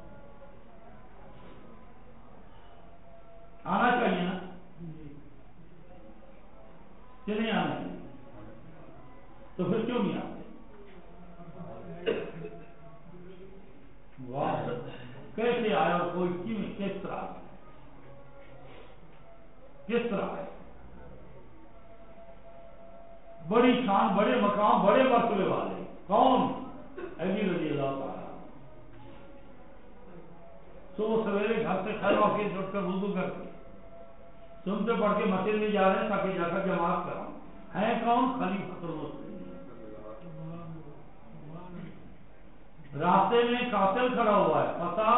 آنا چاہیے نا کہ نہیں آنا چاہیے, تو پھر کیوں نہیں آتے؟ واہ, کیسے آیا, کوئی کیوں, کس طرح کس طرح ہے؟ بڑی شان, بڑے مقام, بڑے مرتبے والے. کون؟ علی رضی اللہ تعالیٰ. صبح سویرے گھر سے خیر واقعی اٹھ کر وضو کر کے سنتے پڑھ کے مسجد میں جا رہے ہیں تاکہ جا کر جماعت کراؤں. ہیں کون؟ خلیفۃ المسلمین. راستے میں قاتل کھڑا ہوا ہے, پتا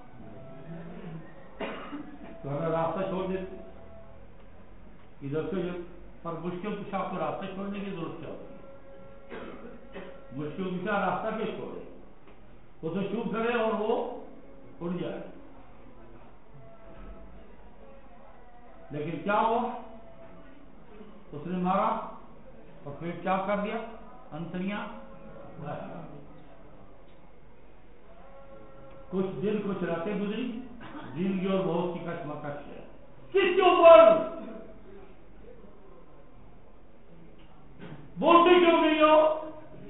تو راستہ چھوڑ دیتے ادھر سے, پر مشکل کشا کو راستہ چھوڑنے کی ضرورت کیا ہوتی ہے؟ مشکل کشا راستہ کیوں چھوڑے, وہ تو چوپ کرے اور وہ اڑ جائے. لیکن کیا ہوا, اس نے مارا اور پھر کیا کر دیا, انتریاں. کچھ دن کچھ راتیں گزری, زندگی اور بہت سی کشمکش ہے. کس کے اوپر بولتے کیوں نہیں ہو؟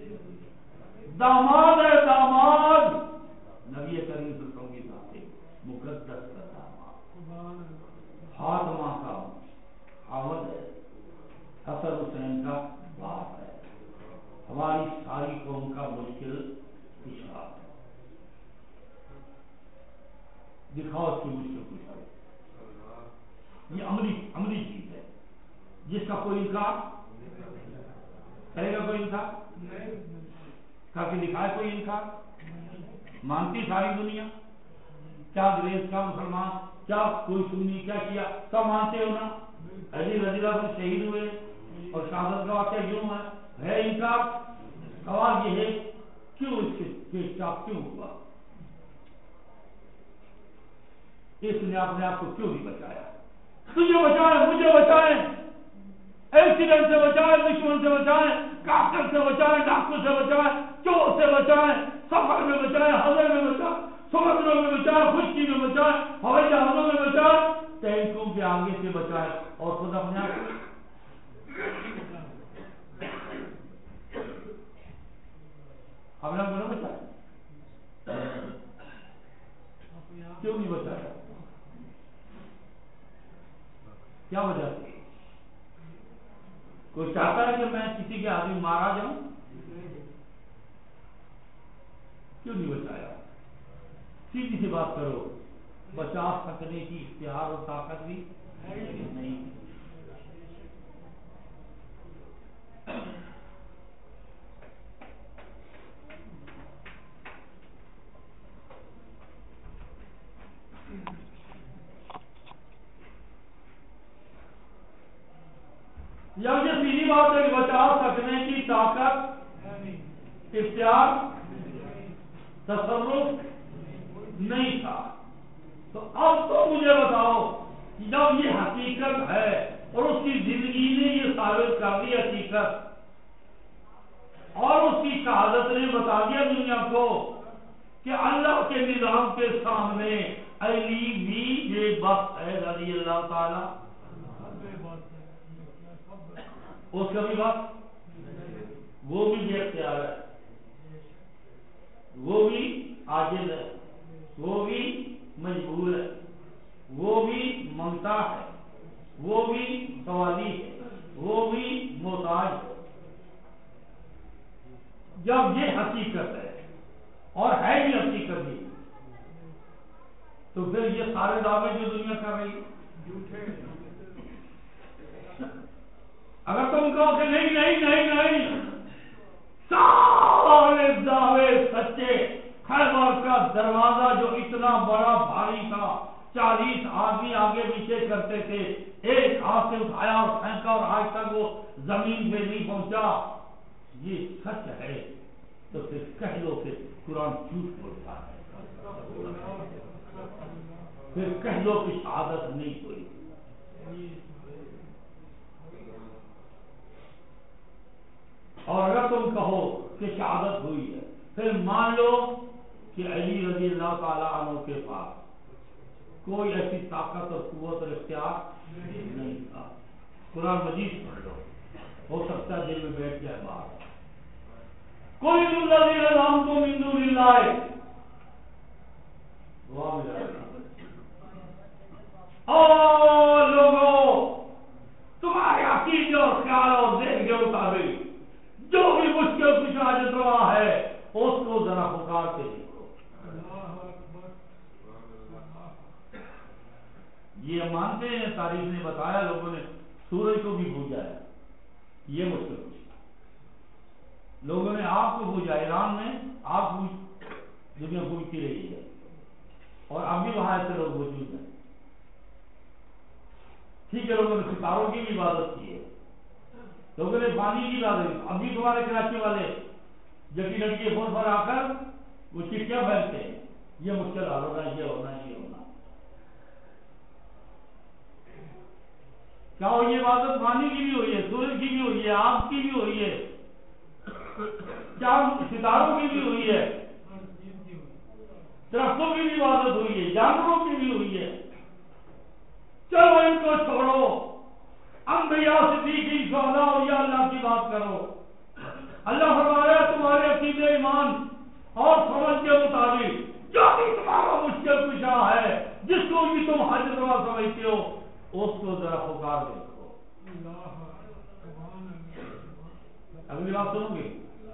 داماد ہے, داماد نبی کریم صلی اللہ علیہ وسلم کی ذات مقدس کا داماد, فاطمہ کا خاوند ہے, حسن حسین کا باپ ہے, ہماری ساری قوم کا مشکل کشا ہے. دکھاؤ اس کی مشکل کشا. یہ عملی عملی چیز ہے جس کا کوئی انکار کرے گا, کوئی انکار کر کے دکھائے, کوئی انکار. مانتی ساری دنیا, کیا انگریز, کیا مسلمان, کیا کوئی سنی, کیا کیا, سب مانتے ہو نا. علی رضی اللہ عنہ شہید ہوئے اور شہادت کا واقعہ کیوں ہے, ہے انکار. سوال یہ ہے کیوں اس کے ساتھ کیوں ہوا, اس نے اپنے آپ کو کیوں نہیں بچایا؟ تجھے بچائیں, مجھے بچائیں, ایکسیڈنٹ سے بچائیں, دشمن سے بچائیں, کافر سے بچائیں, ڈاکو سے بچائیں, چور سے بچائیں, سفر میں بچائیں, حضر میں بچائیں, سمندروں میں بچائیں, خشکی میں بچائیں, ہوائی جہازوں میں بچائیں, ٹینکوں کے آگے سے بچائیں, اور خود اپنے آپ اپنے آپ کو بچائیں. کیوں نہیں بچایا؟ کیا وجہ ہے؟ کوئی چاہتا ہے کہ میں کسی کے آدمی مارا جاؤں؟ کیوں نہیں بچایا؟ سیدھی سی بات کرو, بچا سکنے کی اختیار اور طاقت بھی نہیں. یا یہ سیدھی بات ہے کہ بچا سکنے کی طاقت, اختیار, تصرف نہیں تھا. تو اب تو مجھے بتاؤ کہ جب یہ حقیقت ہے اور اس کی زندگی نے یہ ثابت کر دی حقیقت, اور اس کی شہادت نے بتا دیا دنیا کو کہ اللہ کے نظام کے سامنے علی بھی بے بس ہے رضی اللہ تعالی، اس کا بھی بس، وہ بھی بے اختیار ہے، وہ بھی عاجز ہے، وہ بھی مجبور ہے، وہ بھی منگتا ہے، وہ بھی سوالی ہے، وہ بھی محتاج ہے۔ جب یہ حقیقت ہے اور ہے بھی حقیقت ہی، تو پھر یہ سارے دعوے جو دنیا کر رہی ہے، اگر تم کہو کہ نہیں نہیں نہیں نہیں سارے دعوے سچے، خیبر کا دروازہ جو اتنا بڑا بھاری تھا، چالیس آدمی آگے پیچھے کرتے تھے، ایک ہاتھ سے اٹھایا اور پھینکا اور آج تک وہ زمین پہ نہیں پہنچا، یہ سچ ہے تو پھر کہہ دو کہ قرآن جھوٹ بولتا ہے، پھر کہہ دو کہ شہادت نہیں ہوئی۔ اور اگر تم کہو کہ شہادت ہوئی ہے، پھر مان لو کہ علی رضی اللہ تعالیٰ عنہ کے پاس کوئی ایسی طاقت اور قوت اور اختیار نہیں تھا۔ قرآن مجید پڑھ لو، ہو سکتا ہے دل میں بیٹھ جائے بات۔ کوئی الذین زعمتم من دون اللہ، دعا میں جائے گا، اور لوگوں تمہارے عقیدے اور خیال اور ذہن کے مطابق جو بھی مشکل کشا جت رہا ہے اس کو ذرا پکار کے دیکھو۔ یہ مانتے ہیں، تاریخ نے بتایا، لوگوں نے سورج کو بھی بھوجا ہے، یہ مشکل کشا، لوگوں نے آگ کو بھوجا، ایران میں آگ دنیا بھوجتی رہی ہے اور اب بھی وہاں ایسے لوگ موجود ہیں۔ ٹھیک ہے، لوگوں نے ستاروں کی بھی عبادت کی ہے، لوگوں نے پانی کی عبادت کی، اب بھی تمہارے کراچی والے جبکہ لڑکی فون پر آ کر وہ چٹیاں پھیلتے ہیں، یہ مشکل حال ہونا، یہ ہونا، یہ ہونا۔ کیا وہ یہ عبادت پانی کی بھی ہوئی ہے، سورج کی بھی ہوئی ہے، آگ کی بھی ہوئی ہے، کیا ستاروں کی بھی ہوئی ہے، درختوں کی بھی عبادت ہوئی ہے، جانوروں کی بھی ہوئی ہے۔ چلو ان کو چھوڑو، انبیاء صدیقین شہداء اولیاء اللہ کی بات کرو۔ اللہ فرمایا تمہارے عقیدے ایمان اور سمجھ کے مطابق جو بھی تمہارا مشکل کشا ہے، جس کو بھی تم حاجت روا سمجھتے ہو، اس کو ذرا پکار دیکھو۔ اگلی بات سنو گے،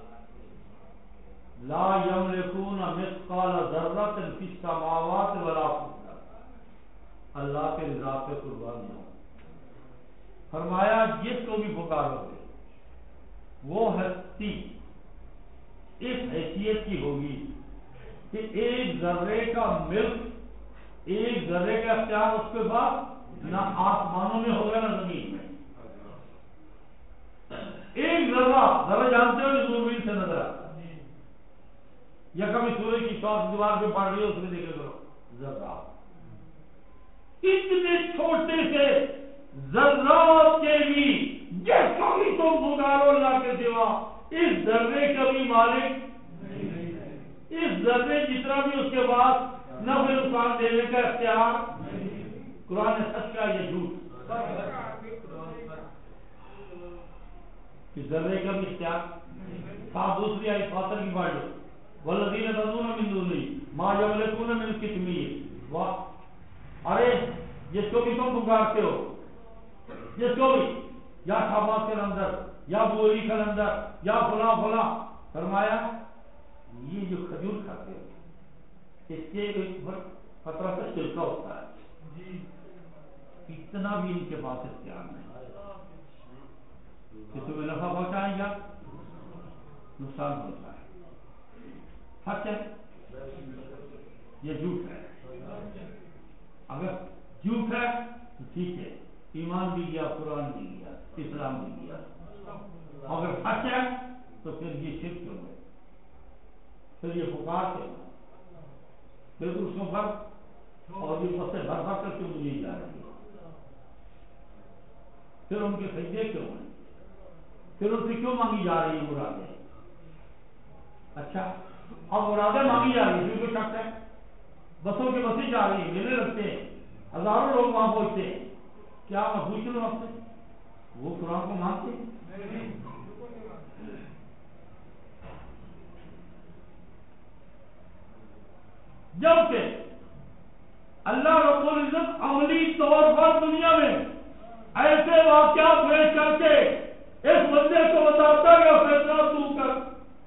لا یملکون مثقال ذرۃ فی السماوات ولا فی الارض، اللہ کے رضا پہ قربان ہو۔ فرمایا جس کو بھی پکارو گے وہ ہستی اس حیثیت کی ہوگی کہ ایک ذرے کا ملک، ایک ذرے کا اختیار اس کے بعد نہ آسمانوں میں ہوگا نہ زمین میں۔ ایک ذرہ، ذرہ جانتے ہو جو دوربین سے نظر آتا ہے، یا کبھی سورج کی چوک دیوار پہ پڑ رہی ہو اس میں دیکھے کرو، ذرہ، اتنے چھوٹے سے ذرات کے بھی جس کو بھی تم پکارو اللہ کے سوا، اس ذرے کا بھی مالک، اس ذرے جتنا بھی اس کے پاس نفع نقصان دینے کا اختیار۔ قرآن نے سچ کا یہ جھوٹ کہ ذرے کا بھی اختیار۔ صاحب دوسری آئی فاتر کی پڑھ لو، والذین تدعون من دونہ ما یملکون من قطمیر۔ واہ، ارے جس کو بھی تم پکارتے ہو، جس کو بھی، یا شاباز کے اندر، یا بوری کے اندر، یا فلاں فلاں، فرمایا یہ جو کھجور کھاتے ہو اس کے ایک خطرہ سے چھلکا ہوتا ہے، اتنا بھی ان کے پاس اختیار نہیں کہ تمہیں نفع پہنچائیں یا نقصان پہنچائیں۔ سچ ہے، یہ جھوٹ ہے۔ اگر جھوٹ ہے تو ٹھیک ہے، ایمان بھی گیا، قرآن بھی گیا، اسلام بھی گیا۔ اگر سچ ہے تو پھر یہ شرک کیوں ہے، پھر یہ پکار کیوں ہے، پھر اس کو بھر اور یہ سے بھر بھر کر کیوں بجی جا رہی ہے، پھر ان کے سجدے کیوں ہیں، پھر ان سے کیوں مانگی جا رہی ہے مرادیں۔ اچھا اب مرادیں مانگی جا رہی ہے، کیوں شک ہے، بسوں کے بسیں جا رہی ہیں، میلے لگتے ہیں، ہزاروں لوگ وہاں پہنچتے ہیں. کیا میں پوچھ لوں آپ سے، وہ قرآن کو مانتے ہیں؟ جبکہ اللہ رب العزت عملی طور پر دنیا میں ایسے واقعات پیش کر کے اس بندے کو بتاتا ہے فیصلہ تو کر.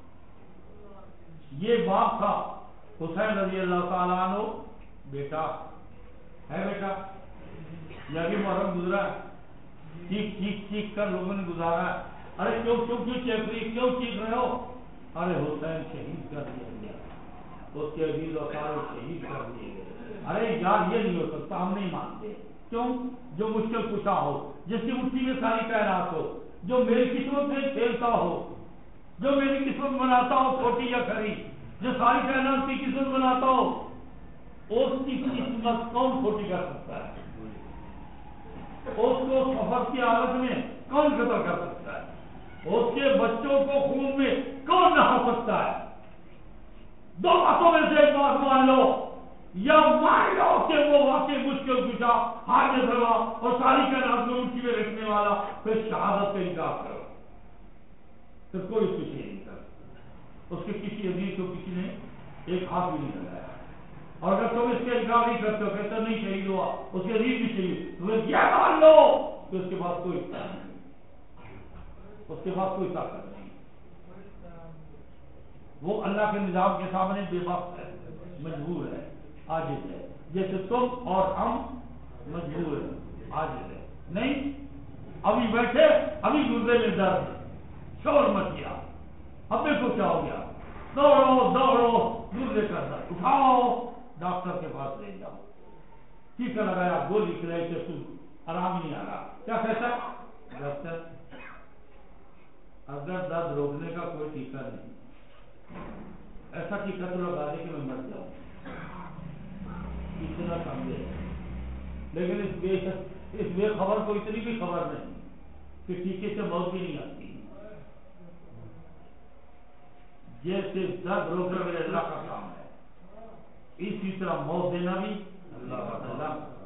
یہ باپ تھا حسین رضی اللہ تعالیٰ عنہ، بیٹا ہے، بیٹا یا کہ محرم گزرا ہے، چیخ چیخ چیخ کر لوگوں نے گزارا ہے. ارے کیوں کیوں کیوں چیخ رہی، کیوں چیخ رہے ہو؟ ارے حسین شہید کر دیا گیا، اس کے عزیز و سارے شہید کر دیے گئے. ارے یار یہ نہیں ہو سکتا، ہم نہیں مانتے. کیوں؟ جو مشکل کشا ہو، جس کی مٹھی میں ساری کائنات ہو، جو میری قسمت میں کھیلتا ہو، جو میری قسمت بناتا ہو چھوٹی یا کھری، جو ساری کائنات کی قسمت بناتا ہو، اس کی قسمت کون چھوٹی کر سکتا ہے؟ اس کو سفر کی حالت میں کون قتل کر سکتا ہے؟ اس کے بچوں کو خون میں کون نہا سکتا ہے؟ دو باتوں میں سے ایک بات مان لو، یا مان لو کہ وہ واقعی مشکل کشا، حاجت روا اور ساری کائنات کو مٹھی میں رکھنے والا، پھر شہادت کا انکار کرو، پھر کوئی اس کو شہید نہیں کر. اس کے کسی عزیز کو کسی نے ایک ہاتھ بھی نہیں لگایا. اور اگر تم اس کے انکار نہیں کرتے ہو، کہتے نہیں شہید ہوا، اس کے عزیز بھی شہید، تمہیں یہ مان لو کہ اس کے پاس کوئی اس کے پاس کوئی طاقت نہیں، وہ اللہ کے نظام کے سامنے بے وقت ہے، مجبور ہے، عاجز ہے، جیسے تم اور ہم مجبور ہیں، عاجز ہے. نہیں ابھی بیٹھے، ابھی گردے میں درد، شور مچ گیا، اب دیکھو کیا ہو گیا، دوڑو دوڑو گردے کا درد اٹھاؤ، ڈاکٹر کے پاس لے جاؤ. ٹیکا لگایا، گولی کھلائی، کہ آرام نہیں آ رہا. کیا کہتا ہے ڈاکٹر؟ اگر درد روکنے کا کوئی ٹیکا نہیں، ایسا ٹیکا تو لگا دے کہ میں مر جاؤں، اتنا سمجھے. لیکن اس بے اس بے خبر کو اتنی بھی خبر نہیں کہ ٹیکے سے موت بھی نہیں آتی. جیسے درد روکنا میرے اللہ کا کام ہے، اسی طرح موت دینا بھی اللہ کا کام ہے.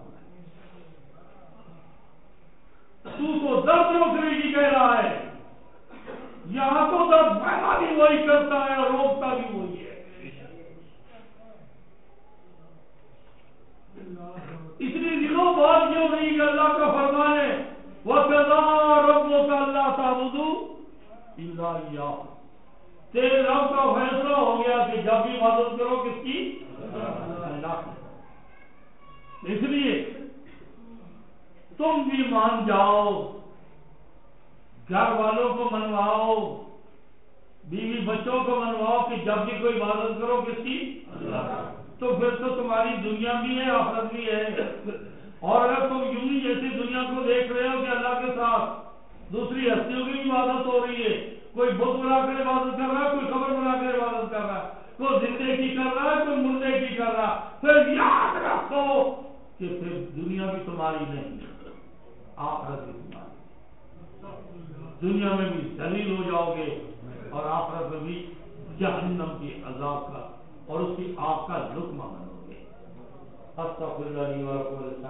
تو تو درد روکنے کی کہہ رہا ہے، یہاں تو درد پیدا بھی وہی کرتا ہے اور روکتا بھی وہی ہے. اتنی دنوں بعد کیوں نہیں کہ اللہ کا فرمان ہے وَقَضَىٰ رَبُّكَ أَلَّا تَعْبُدُوا إِلَّا إِيَّاهُ. تیرے رب کا فیصلہ ہو گیا کہ جب بھی عبادت کرو کس کی؟ اللہ کی. اس لیے تم بھی مان جاؤ، گھر والوں کو منواؤ، بیوی بچوں کو منواؤ کہ جب بھی کوئی عبادت کرو کس کی؟ تو پھر تو تمہاری دنیا بھی ہے، آخرت بھی ہے. اور اگر تم یوں ہی جیسے دنیا کو دیکھ رہے ہو کہ اللہ کے ساتھ دوسری ہستیوں کی عبادت ہو رہی ہے، کوئی بت بنا کر عبادت کر رہا ہے، کوئی قبر بنا کر عبادت کر رہا ہے، کوئی زندے کی کر رہا ہے، کوئی مردے کی کر رہا ہے، پھر یاد رکھو کہ پھر دنیا بھی تمہاری نہیں، آخرت بھی تمہاری. دنیا میں بھی ذلیل ہو جاؤ گے اور آخرت میں بھی جہنم کی عذاب کا اور اس کی آگ کا لقمہ بنو گے. استغفر اللہ لی و لکم.